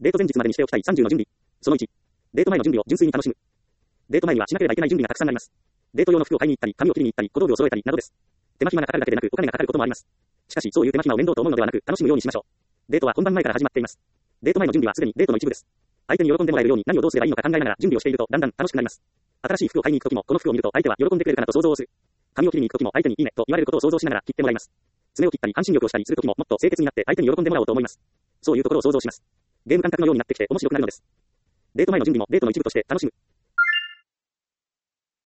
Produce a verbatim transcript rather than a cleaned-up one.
デート前日までにしておきたいさんじゅうの準備。そのいち。デート前の準備を純粋に楽しむ。デート前にはしなければいけない準備がたくさんあります。デート用の服を買いに行ったり、髪を切りに行ったり、小道具を揃えたりなどです。手間暇がかかるだけでなく、お金がかかることもあります。しかし、そういう手間暇を面倒と思うのではなく、楽しむようにしましょう。デートは本番前から始まっています。デート前の準備はすでにデートの一部です。相手に喜んでもらえるように何をどうすればいいのか考えながら準備をしていると、だんだん楽しくなります。新しい服を買いに行くときも、この服を見ると相手は喜んでくれるかなと想像をする。髪を切りに行くときも相手にいいねと言われることを想像しながら切ってもらいます。爪を切ったり半身浴をしたりするときももっと清潔になって相手に喜んでもらおうと思います。そういうところを想像します。ゲーム感覚のようになってきて面白くなるのです。デート前の準備もデートの一部として楽しむ。